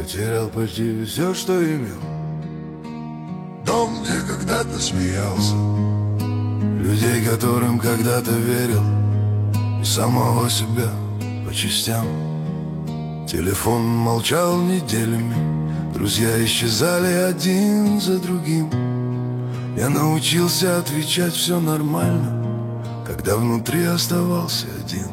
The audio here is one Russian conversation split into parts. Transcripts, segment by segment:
Потерял почти все, что имел. Дом, где когда-то смеялся, людей, которым когда-то верил, и самого себя по частям. Телефон молчал неделями, друзья исчезали один за другим. Я научился отвечать все нормально, когда внутри оставался один.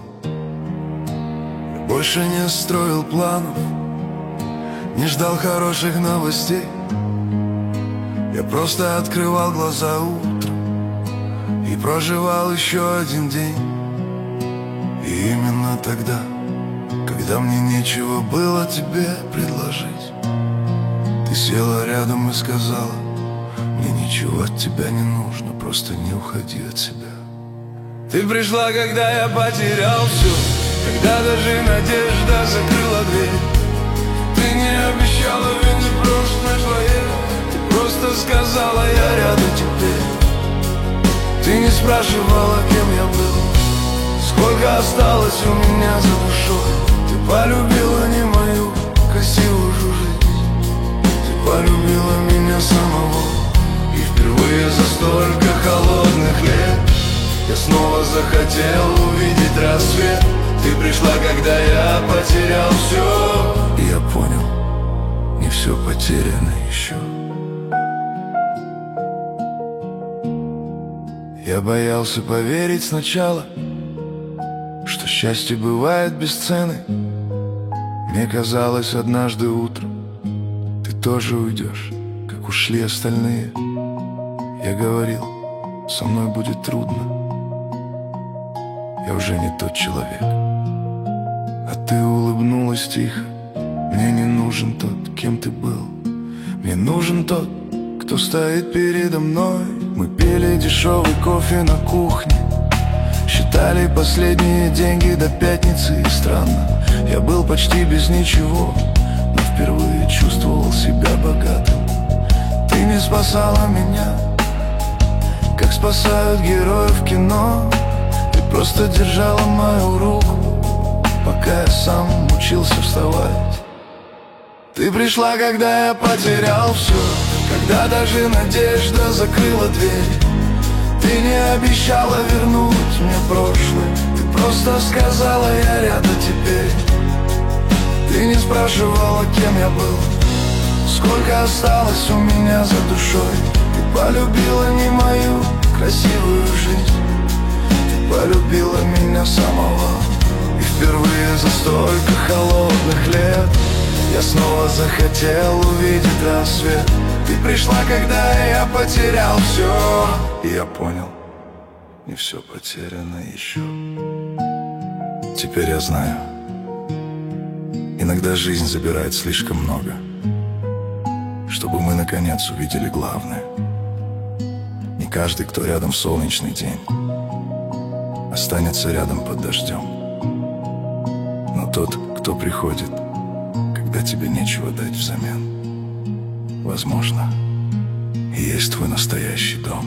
Я больше не строил планов, не ждал хороших новостей. Я просто открывал глаза утром и проживал еще один день. И именно тогда, когда мне нечего было тебе предложить, ты села рядом и сказала: мне ничего от тебя не нужно, просто не уходи от себя. Ты пришла, когда я потерял все, когда даже надежда закрыла дверь. Ты не обещала вернуть прошлое твое, ты просто сказала: я рядом теперь. Ты не спрашивала, кем я был, сколько осталось у меня за душой. Ты полюбила не мою красивую жизнь, ты полюбила меня самого. И впервые за столько холодных лет я снова захотел увидеть рассвет. Ты пришла, когда я потерял все, и я понял, не все потеряно еще. Я боялся поверить сначала, что счастье бывает без цены. Мне казалось, однажды утром ты тоже уйдешь, как ушли остальные. Я говорил, со мной будет трудно, я уже не тот человек. А ты улыбнулась тихо: мне не нужен тот, кем ты был, мне нужен тот, кто стоит передо мной. Мы пили дешевый кофе на кухне, считали последние деньги до пятницы. И странно, я был почти без ничего, но впервые чувствовал себя богатым. Ты не спасала меня, как спасают героев в кино. Ты просто держала мою руку, пока я сам учился вставать. Ты пришла, когда я потерял все, когда даже надежда закрыла дверь. Ты не обещала вернуть мне прошлое, ты просто сказала: я рядом теперь. Ты не спрашивала, кем я был, сколько осталось у меня за душой. Ты полюбила не мою красивую жизнь, ты полюбила меня самого. И впервые за столько холодных лет я снова захотел увидеть рассвет. Ты пришла, когда я потерял все, и я понял, не все потеряно еще. Теперь я знаю, иногда жизнь забирает слишком много, чтобы мы наконец увидели главное. Не каждый, кто рядом в солнечный день, останется рядом под дождем. Но тот, кто приходит, когда тебе нечего дать взамен, возможно, и есть твой настоящий дом.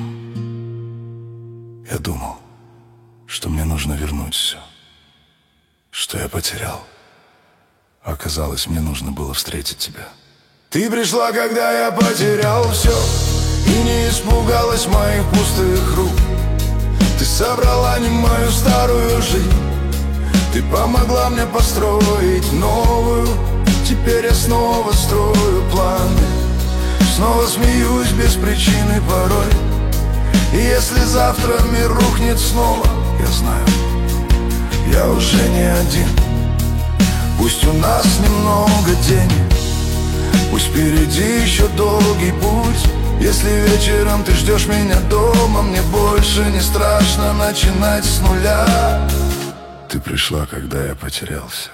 Я думал, что мне нужно вернуть все, что я потерял. А оказалось, мне нужно было встретить тебя. Ты пришла, когда я потерял все, и не испугалась моих пустых рук. Ты собрала не мою старую жизнь, ты помогла мне построить новую. Теперь я снова строю планы, снова смеюсь без причины порой. И если завтра мир рухнет снова, я знаю, я уже не один. Пусть у нас немного денег, пусть впереди еще долгий путь. Если вечером ты ждешь меня дома, мне больше не страшно начинать с нуля. Ты пришла, когда я потерял все,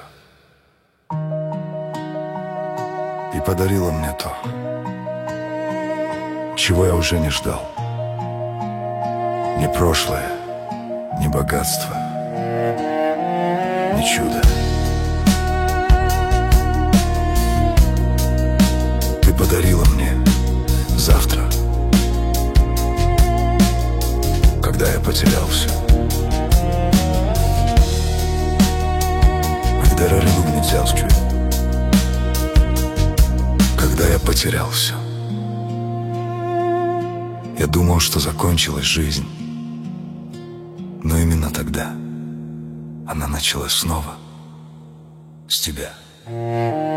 и подарила мне то, чего я уже не ждал. Ни прошлое, ни богатство, ни чудо. Ты подарила мне завтра, когда я потерял все. Agdararı bugün itiraz küçük. потерял все. Я думал, что закончилась жизнь, но именно тогда она началась снова с тебя.